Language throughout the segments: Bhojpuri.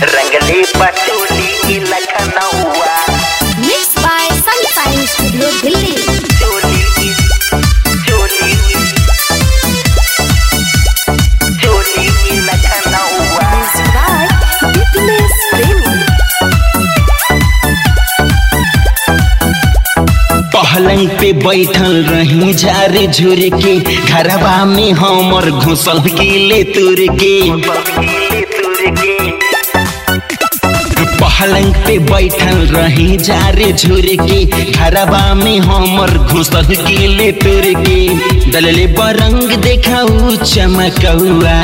रंगले पटोली की लखनऊआ। Mixed by Sunshine Studio Delhi. चोली की लखनऊआ। Fitness Premi. पहलंग पे बैठल रही झारे झुर के, घरवा में हमर घुसल गिले तुर के। पहलंग पे बैठल रही झारे झुर के, घरवा में हमर घुसल गिले तुर के। दलले बरंग देखाऊ चमकौआ,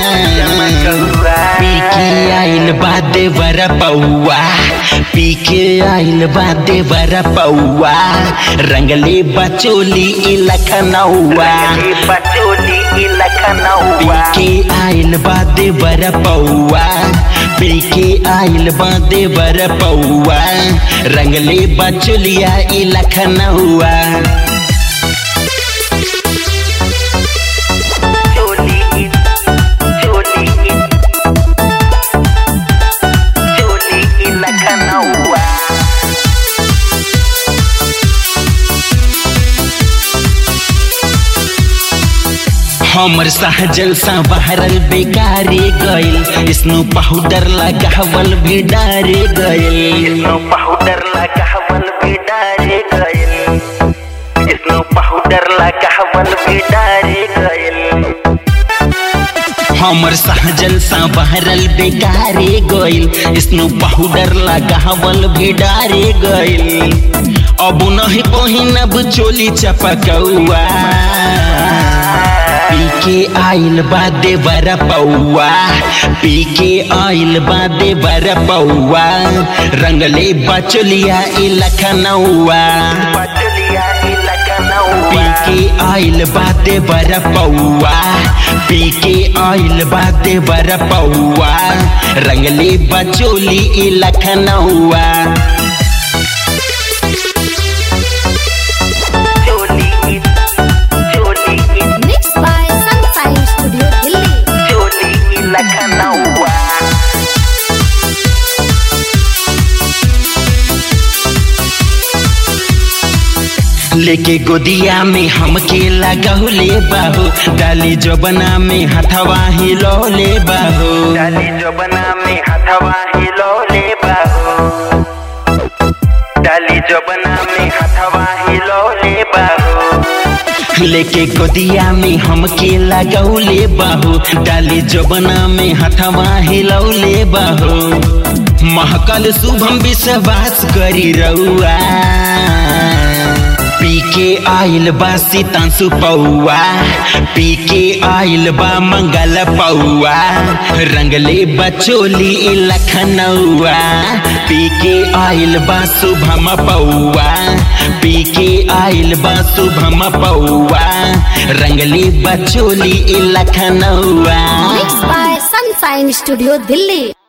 पी के आइल बादे बर पौआ, पी के आइल बादे बर पौआ, रंगले बचोली ई लखनऊआ। पटोली की पी लखनऊआ। के आइल बादे बर पौआ, पी के आइल बादे बर पौआ, रंगले बचोलिया ई लखनऊआ। चोली की लखनऊआ। हमर सहजल सा बहरल बेकारे गइल, स्नो पाउडर लगावल भी डारे गइल। स्नो पाउडर लगावल भी डारे गइल। स्नो पाउडर लगावल भी डारे गइल। हमर सहजल सा बहरल बेकारे गइल, स्नो पाउडर लगावल भी डारे गइल। अब नहीं पहिनब चोली चपकौआ, पी के आइल बादे बर पौआ, पी के आइल बादे बर पौआ, रंगले बचोलिया ई लखनऊआ। पटोलिया की लखनऊआ। पी के आइल बादे बर पौआ, पी के आइल बादे बर पौआ, रंगले बचोली ई लखनऊआ। Mixed by Sunshine Studio Delhi. चोली की लखनऊआ। लेके गोदिया में हमके लगौले बाहो, डाली जबना में हथवा हिलौले बाहो। डाली जबना में हथवा हिलौले बाहो। डाली जबना में हथवा हिलौले बाहो। लेके गोदिया में हमके लगौले बाहो, डाली जबना में हथवा हिलौले बाहो। महकल शुभम विश्वास करी रउआ, पी के आइल बा सीतांशु पौआ, पी के आइल बा मंगल पौआ, रंगले बचोली ई लखनऊआ। पी के आइल बा शुभम पौआ, पी के आइल बा शुभम पौआ, रंगले बचोली ई लखनऊआ। Mixed by Sunshine Studio Delhi.